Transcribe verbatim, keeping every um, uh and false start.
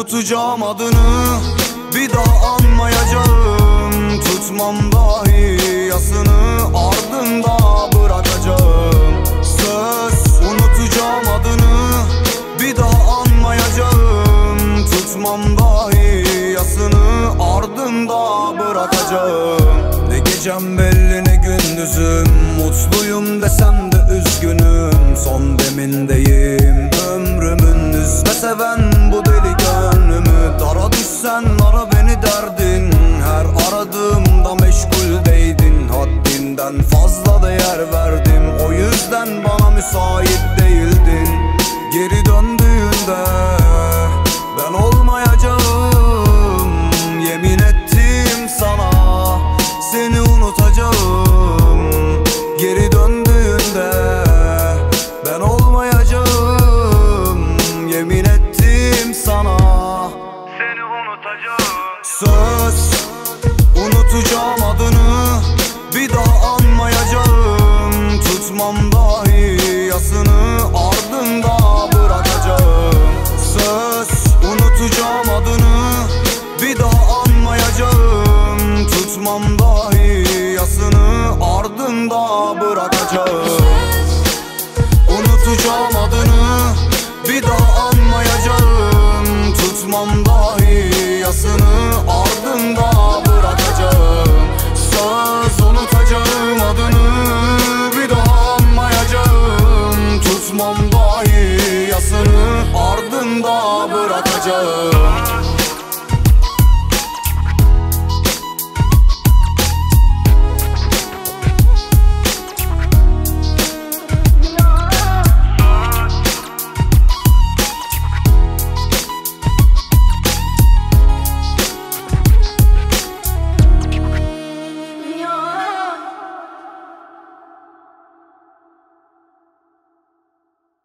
Unutacağım adını, bir daha anmayacağım. Tutmam dahi yasını, ardında bırakacağım. Söz, unutacağım adını, bir daha anmayacağım. Tutmam dahi yasını, ardında bırakacağım. Ne gecem belli ne gündüzüm, mutluyum desem de üzgünüm. Son demindeyim, ömrümün üzme seven bu deli gönlümü. Dara düşsen ara beni derdin, her aradığımda meşguldeydin. Haddinden fazla değer verdim, o yüzden bana müsait değildin. Geri döndüğünde ben olmayacağım, yemin ettim sana seni unutacağım. Geri döndüğünde ben olmayacağım, yemin ettim sana seni unutacağım. Söz, unutacağım adını, bir daha anmayacağım. Tutmam dahi yasını, ardında bırakacağım. Söz, unutacağım adını, bir daha anmayacağım. Tutmam dahi yasını, ardında bırakacağım. Unutacağım adını, bir daha anmayacağım. Tutmam dahi yasını,